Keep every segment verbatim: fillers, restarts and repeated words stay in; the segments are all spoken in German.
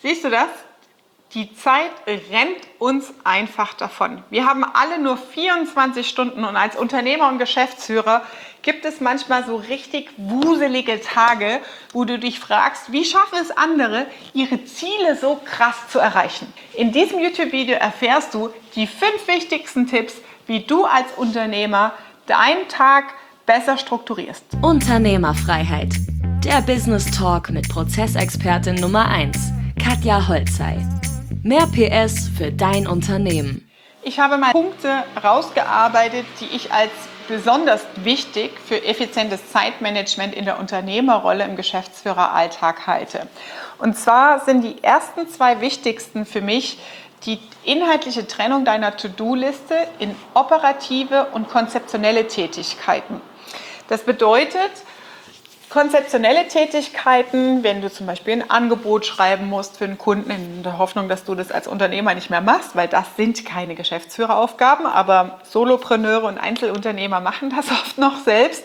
Siehst du das? Die Zeit rennt uns einfach davon. Wir haben alle nur vierundzwanzig Stunden und als Unternehmer und Geschäftsführer gibt es manchmal so richtig wuselige Tage, wo du dich fragst, wie schaffen es andere, ihre Ziele so krass zu erreichen? In diesem YouTube-Video erfährst du die fünf wichtigsten Tipps, wie du als Unternehmer deinen Tag besser strukturierst. Unternehmerfreiheit. Der Business Talk mit Prozessexpertin Nummer eins, Katja Holzei. Mehr P S für dein Unternehmen. Ich habe mal Punkte rausgearbeitet, die ich als besonders wichtig für effizientes Zeitmanagement in der Unternehmerrolle im Geschäftsführeralltag halte. Und zwar sind die ersten zwei wichtigsten für mich die inhaltliche Trennung deiner To-Do-Liste in operative und konzeptionelle Tätigkeiten. Das bedeutet, konzeptionelle Tätigkeiten, wenn du zum Beispiel ein Angebot schreiben musst für einen Kunden, in der Hoffnung, dass du das als Unternehmer nicht mehr machst, weil das sind keine Geschäftsführeraufgaben, aber Solopreneure und Einzelunternehmer machen das oft noch selbst.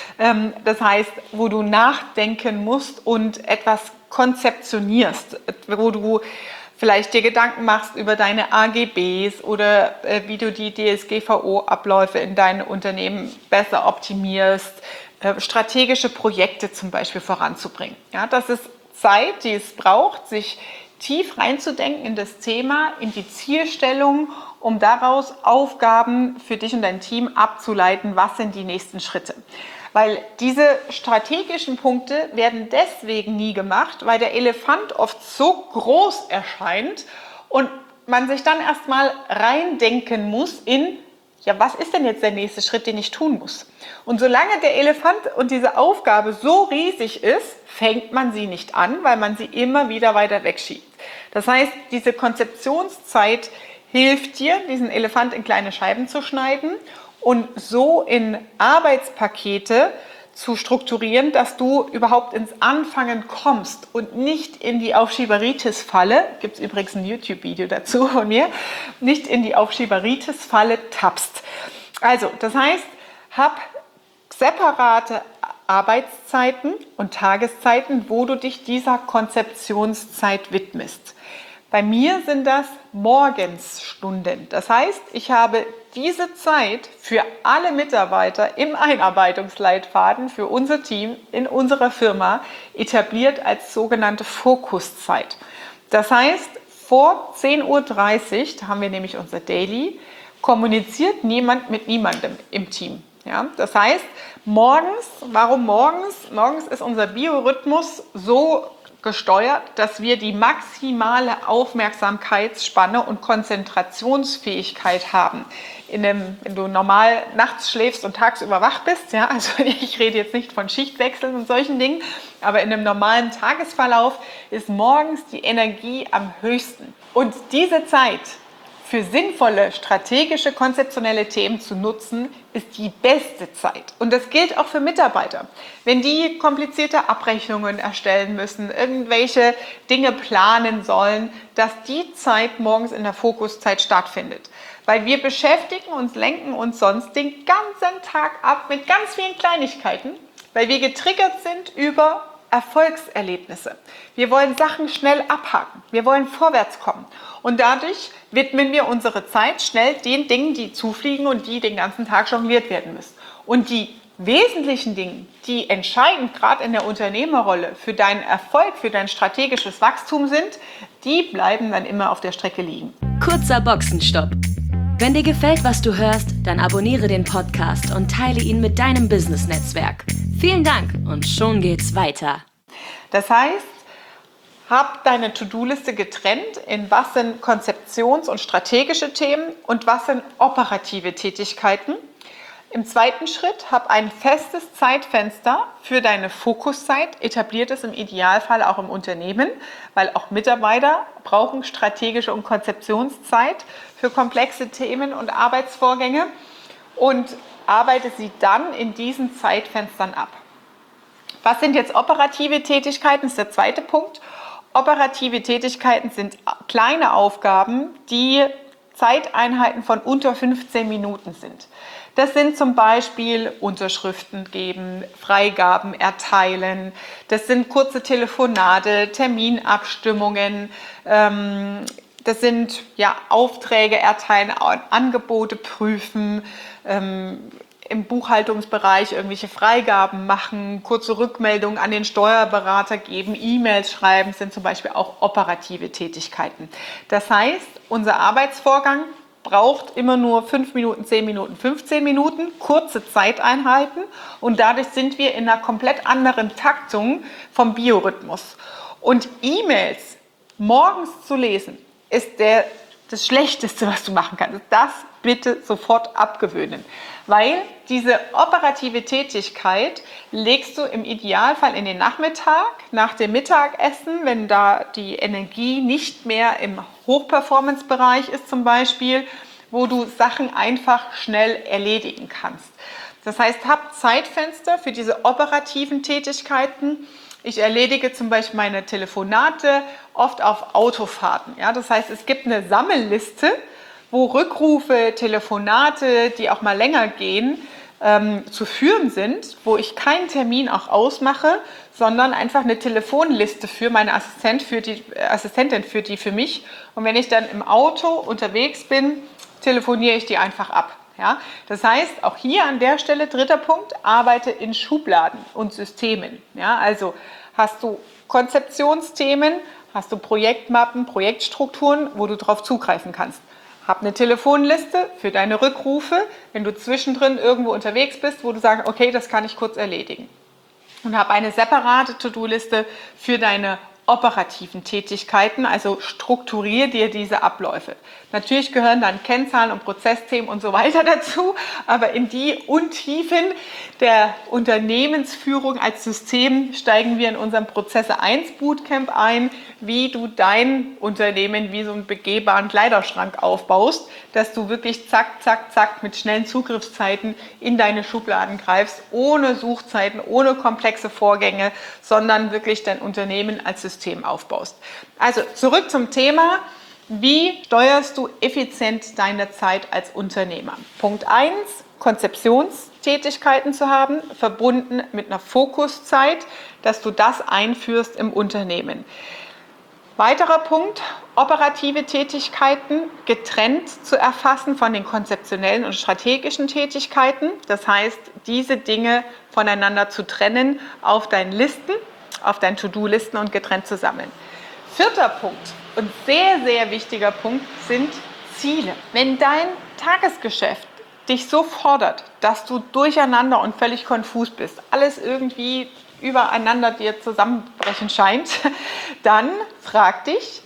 Das heißt, wo du nachdenken musst und etwas konzeptionierst, wo du vielleicht dir Gedanken machst über deine A G Bs oder äh, wie du die D S G V O-Abläufe in deinem Unternehmen besser optimierst, äh, strategische Projekte zum Beispiel voranzubringen. Ja, das ist Zeit, die es braucht, sich tief reinzudenken in das Thema, in die Zielstellung, um daraus Aufgaben für dich und dein Team abzuleiten, was sind die nächsten Schritte. Weil diese strategischen Punkte werden deswegen nie gemacht, weil der Elefant oft so groß erscheint und man sich dann erstmal reindenken muss in, ja, was ist denn jetzt der nächste Schritt, den ich tun muss? Und solange der Elefant und diese Aufgabe so riesig ist, fängt man sie nicht an, weil man sie immer wieder weiter wegschiebt. Das heißt, diese Konzeptionszeit hilft dir, diesen Elefant in kleine Scheiben zu schneiden und so in Arbeitspakete zu strukturieren, dass du überhaupt ins Anfangen kommst und nicht in die Aufschieberitis-Falle, gibt es übrigens ein YouTube-Video dazu von mir, nicht in die Aufschieberitis-Falle tappst. Also, das heißt, hab separate Arbeitszeiten und Tageszeiten, wo du dich dieser Konzeptionszeit widmest. Bei mir sind das Morgensstunden. Das heißt, ich habe diese Zeit für alle Mitarbeiter im Einarbeitungsleitfaden für unser Team in unserer Firma etabliert als sogenannte Fokuszeit. Das heißt, vor zehn Uhr dreißig, da haben wir nämlich unser Daily, kommuniziert niemand mit niemandem im Team. Ja, das heißt, morgens, warum morgens? Morgens ist unser Biorhythmus so gesteuert, dass wir die maximale Aufmerksamkeitsspanne und Konzentrationsfähigkeit haben. In dem, wenn du normal nachts schläfst und tagsüber wach bist, ja, also ich rede jetzt nicht von Schichtwechseln und solchen Dingen, aber in einem normalen Tagesverlauf ist morgens die Energie am höchsten. Und diese Zeit für sinnvolle, strategische, konzeptionelle Themen zu nutzen, ist die beste Zeit. Und das gilt auch für Mitarbeiter. Wenn die komplizierte Abrechnungen erstellen müssen, irgendwelche Dinge planen sollen, dass die Zeit morgens in der Fokuszeit stattfindet. Weil wir beschäftigen uns, lenken uns sonst den ganzen Tag ab mit ganz vielen Kleinigkeiten, weil wir getriggert sind über Erfolgserlebnisse. Wir wollen Sachen schnell abhaken. Wir wollen vorwärts kommen. Und dadurch widmen wir unsere Zeit schnell den Dingen, die zufliegen und die den ganzen Tag jongliert werden müssen. Und die wesentlichen Dinge, die entscheidend gerade in der Unternehmerrolle für deinen Erfolg, für dein strategisches Wachstum sind, die bleiben dann immer auf der Strecke liegen. Kurzer Boxenstopp. Wenn dir gefällt, was du hörst, dann abonniere den Podcast und teile ihn mit deinem Business-Netzwerk. Vielen Dank und schon geht's weiter. Das heißt, hab deine To-Do-Liste getrennt in was sind konzeptions- und strategische Themen und was sind operative Tätigkeiten. Im zweiten Schritt hab ein festes Zeitfenster für deine Fokuszeit, etabliert es im Idealfall auch im Unternehmen, weil auch Mitarbeiter brauchen strategische und Konzeptionszeit für komplexe Themen und Arbeitsvorgänge und arbeite sie dann in diesen Zeitfenstern ab. Was sind jetzt operative Tätigkeiten? Das ist der zweite Punkt. Operative Tätigkeiten sind kleine Aufgaben, die Zeiteinheiten von unter fünfzehn Minuten sind. Das sind zum Beispiel Unterschriften geben, Freigaben erteilen, das sind kurze Telefonate, Terminabstimmungen, ähm, das sind ja, Aufträge erteilen, Angebote prüfen, ähm, im Buchhaltungsbereich irgendwelche Freigaben machen, kurze Rückmeldungen an den Steuerberater geben, E-Mails schreiben, sind zum Beispiel auch operative Tätigkeiten. Das heißt, unser Arbeitsvorgang braucht immer nur fünf Minuten, zehn Minuten, fünfzehn Minuten, kurze Zeiteinheiten und dadurch sind wir in einer komplett anderen Taktung vom Biorhythmus. Und E-Mails morgens zu lesen, ist der, das Schlechteste, was du machen kannst. Das bitte sofort abgewöhnen, weil diese operative Tätigkeit legst du im Idealfall in den Nachmittag, nach dem Mittagessen, wenn da die Energie nicht mehr im Hochperformance-Bereich ist zum Beispiel, wo du Sachen einfach schnell erledigen kannst. Das heißt, hab Zeitfenster für diese operativen Tätigkeiten. Ich erledige zum Beispiel meine Telefonate oft auf Autofahrten. Ja? Das heißt, es gibt eine Sammelliste, wo Rückrufe, Telefonate, die auch mal länger gehen, ähm, zu führen sind, wo ich keinen Termin auch ausmache, sondern einfach eine Telefonliste für meine Assistent, für die, äh, Assistentin für die für mich. Und wenn ich dann im Auto unterwegs bin, telefoniere ich die einfach ab. Ja? Das heißt, auch hier an der Stelle, dritter Punkt, arbeite in Schubladen und Systemen. Ja? Also hast du Konzeptionsthemen, hast du Projektmappen, Projektstrukturen, wo du darauf zugreifen kannst. Hab eine Telefonliste für deine Rückrufe, wenn du zwischendrin irgendwo unterwegs bist, wo du sagst, okay, das kann ich kurz erledigen. Und hab eine separate To-Do-Liste für deine operativen Tätigkeiten, also strukturiere dir diese Abläufe. Natürlich gehören dann Kennzahlen und Prozessthemen und so weiter dazu, aber in die Untiefen der Unternehmensführung als System steigen wir in unserem Prozesse eins Bootcamp ein, wie du dein Unternehmen wie so einen begehbaren Kleiderschrank aufbaust, dass du wirklich zack, zack, zack mit schnellen Zugriffszeiten in deine Schubladen greifst, ohne Suchzeiten, ohne komplexe Vorgänge, sondern wirklich dein Unternehmen als System aufbaust. Also zurück zum Thema. Wie steuerst du effizient deine Zeit als Unternehmer? Punkt eins, Konzeptionstätigkeiten zu haben, verbunden mit einer Fokuszeit, dass du das einführst im Unternehmen. Weiterer Punkt, operative Tätigkeiten getrennt zu erfassen von den konzeptionellen und strategischen Tätigkeiten. Das heißt, diese Dinge voneinander zu trennen auf deinen Listen, auf deinen To-Do-Listen und getrennt zu sammeln. Vierter Punkt und sehr, sehr wichtiger Punkt sind Ziele. Wenn dein Tagesgeschäft dich so fordert, dass du durcheinander und völlig konfus bist, alles irgendwie übereinander dir zusammenbrechen scheint, dann frag dich,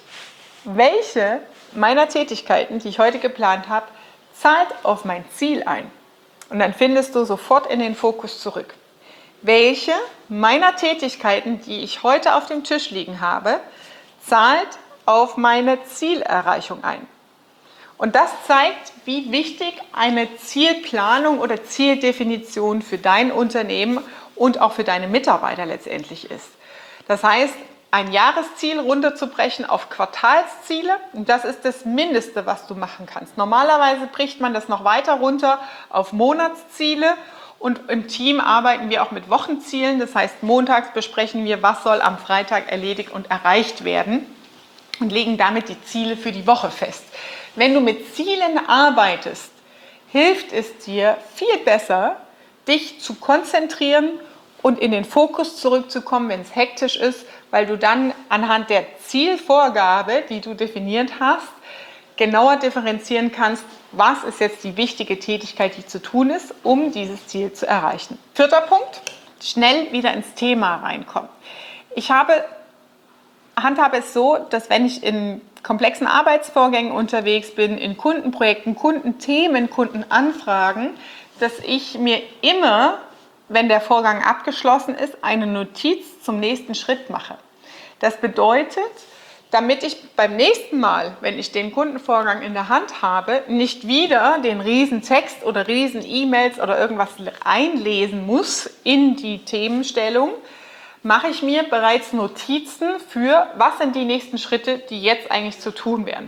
welche meiner Tätigkeiten, die ich heute geplant habe, zahlt auf mein Ziel ein. Und dann findest du sofort in den Fokus zurück. Welche meiner Tätigkeiten, die ich heute auf dem Tisch liegen habe, zahlt auf meine Zielerreichung ein. Und das zeigt, wie wichtig eine Zielplanung oder Zieldefinition für dein Unternehmen und auch für deine Mitarbeiter letztendlich ist. Das heißt, ein Jahresziel runterzubrechen auf Quartalsziele, und das ist das Mindeste, was du machen kannst. Normalerweise bricht man das noch weiter runter auf Monatsziele und im Team arbeiten wir auch mit Wochenzielen. Das heißt, montags besprechen wir, was soll am Freitag erledigt und erreicht werden und legen damit die Ziele für die Woche fest. Wenn du mit Zielen arbeitest, hilft es dir viel besser, dich zu konzentrieren und in den Fokus zurückzukommen, wenn es hektisch ist, weil du dann anhand der Zielvorgabe, die du definiert hast, genauer differenzieren kannst, was ist jetzt die wichtige Tätigkeit, die zu tun ist, um dieses Ziel zu erreichen. Vierter Punkt, schnell wieder ins Thema reinkommen. Ich habe, handhabe es so, dass wenn ich in komplexen Arbeitsvorgängen unterwegs bin, in Kundenprojekten, Kundenthemen, Kundenanfragen, dass ich mir immer, wenn der Vorgang abgeschlossen ist, eine Notiz zum nächsten Schritt mache. Das bedeutet, damit ich beim nächsten Mal, wenn ich den Kundenvorgang in der Hand habe, nicht wieder den riesen Text oder riesen E-Mails oder irgendwas einlesen muss in die Themenstellung, mache ich mir bereits Notizen für, was sind die nächsten Schritte, die jetzt eigentlich zu tun wären.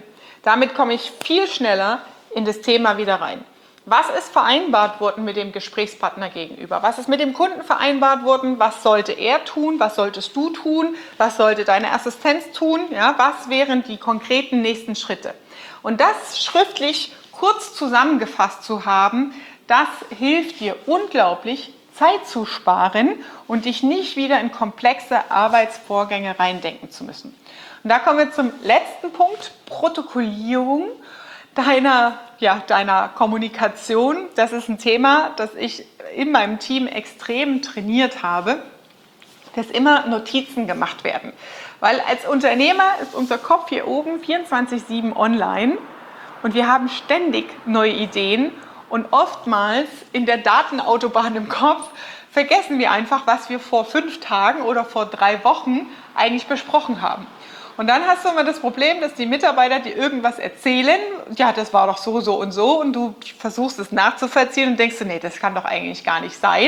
Damit komme ich viel schneller in das Thema wieder rein. Was ist vereinbart worden mit dem Gesprächspartner gegenüber? Was ist mit dem Kunden vereinbart worden? Was sollte er tun? Was solltest du tun? Was sollte deine Assistenz tun? Ja, was wären die konkreten nächsten Schritte? Und das schriftlich kurz zusammengefasst zu haben, das hilft dir unglaublich, Zeit zu sparen und dich nicht wieder in komplexe Arbeitsvorgänge reindenken zu müssen. Und da kommen wir zum letzten Punkt, Protokollierung deiner, ja, deiner Kommunikation. Das ist ein Thema, das ich in meinem Team extrem trainiert habe, dass immer Notizen gemacht werden. Weil als Unternehmer ist unser Kopf hier oben vierundzwanzig sieben online und wir haben ständig neue Ideen und oftmals in der Datenautobahn im Kopf vergessen wir einfach, was wir vor fünf Tagen oder vor drei Wochen eigentlich besprochen haben. Und dann hast du immer das Problem, dass die Mitarbeiter dir irgendwas erzählen, ja, das war doch so, so und so, und du versuchst es nachzuvollziehen und denkst du, nee, das kann doch eigentlich gar nicht sein.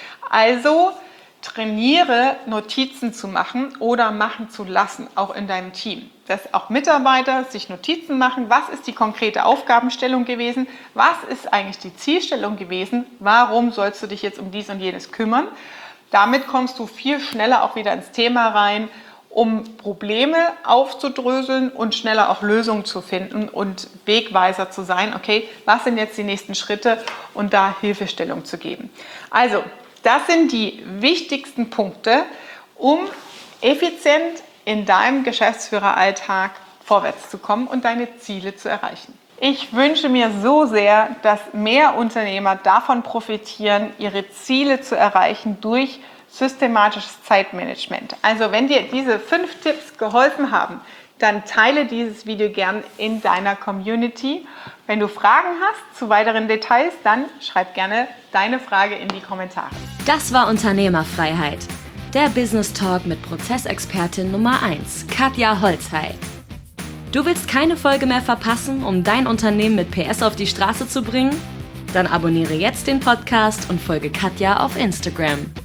Also trainiere, Notizen zu machen oder machen zu lassen, auch in deinem Team. Dass auch Mitarbeiter sich Notizen machen, was ist die konkrete Aufgabenstellung gewesen, was ist eigentlich die Zielstellung gewesen, warum sollst du dich jetzt um dies und jenes kümmern. Damit kommst du viel schneller auch wieder ins Thema rein, um Probleme aufzudröseln und schneller auch Lösungen zu finden und Wegweiser zu sein. Okay, was sind jetzt die nächsten Schritte und da Hilfestellung zu geben. Also, das sind die wichtigsten Punkte, um effizient in deinem Geschäftsführeralltag vorwärts zu kommen und deine Ziele zu erreichen. Ich wünsche mir so sehr, dass mehr Unternehmer davon profitieren, ihre Ziele zu erreichen durch systematisches Zeitmanagement. Also wenn dir diese fünf Tipps geholfen haben, dann teile dieses Video gern in deiner Community. Wenn du Fragen hast zu weiteren Details, dann schreib gerne deine Frage in die Kommentare. Das war Unternehmerfreiheit, der Business Talk mit Prozessexpertin Nummer eins, Katja Holzhey. Du willst keine Folge mehr verpassen, um dein Unternehmen mit P S auf die Straße zu bringen? Dann abonniere jetzt den Podcast und folge Katja auf Instagram.